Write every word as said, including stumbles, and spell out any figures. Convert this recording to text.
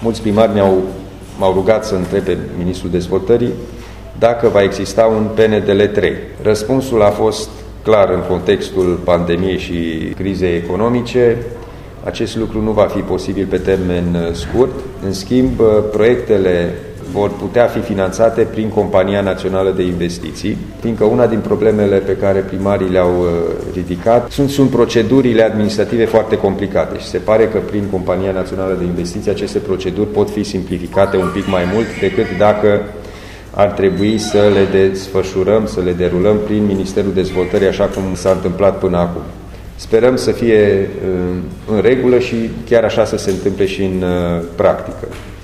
mulți primari mi-au, m-au rugat să întrebe Ministrul Dezvoltării dacă va exista un P N D L trei. Răspunsul a fost clar în contextul pandemiei și crizei economice. Acest lucru nu va fi posibil pe termen scurt. În schimb, proiectele vor putea fi finanțate prin Compania Națională de Investiții, fiindcă una din problemele pe care primarii le-au ridicat sunt, sunt procedurile administrative foarte complicate și se pare că prin Compania Națională de Investiții aceste proceduri pot fi simplificate un pic mai mult decât dacă ar trebui să le desfășurăm, să le derulăm prin Ministerul Dezvoltării, așa cum s-a întâmplat până acum. Sperăm să fie în regulă și chiar așa să se întâmple și în practică.